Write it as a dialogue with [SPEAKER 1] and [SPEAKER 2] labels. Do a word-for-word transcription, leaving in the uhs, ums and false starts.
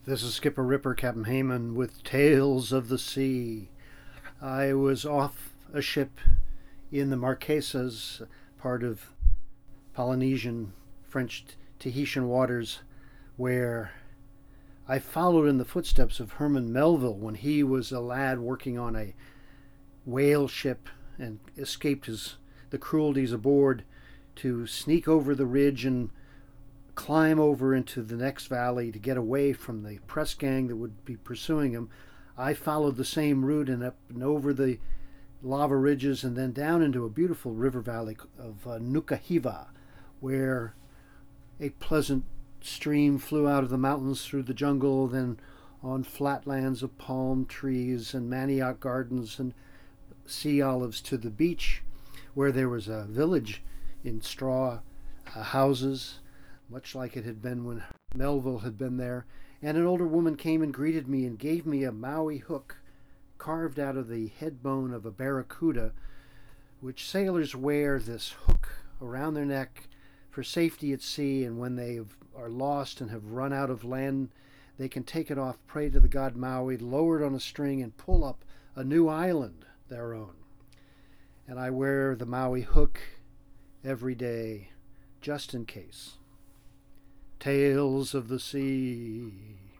[SPEAKER 1] This is Skipper Ripper, Captain Hayman, with Tales of the Sea. I was off a ship in the Marquesas, part of Polynesian, French Tahitian waters, where I followed in the footsteps of Herman Melville when he was a lad working on a whale ship and escaped his the cruelties aboard to sneak over the ridge and climb over into the next valley to get away from the press gang that would be pursuing him. I followed the same route and up and over the lava ridges and then down into a beautiful river valley of uh, Nukahiva, where a pleasant stream flew out of the mountains through the jungle, then on flatlands of palm trees and manioc gardens and sea olives to the beach, where there was a village in straw uh, houses, much like it had been when Melville had been there, and an older woman came and greeted me and gave me a Maui hook carved out of the head bone of a barracuda, which sailors wear this hook around their neck for safety at sea, and when they are lost and have run out of land, they can take it off, pray to the god Maui, lower it on a string, and pull up a new island, their own. And I wear the Maui hook every day, just in case. Tales of the Sea.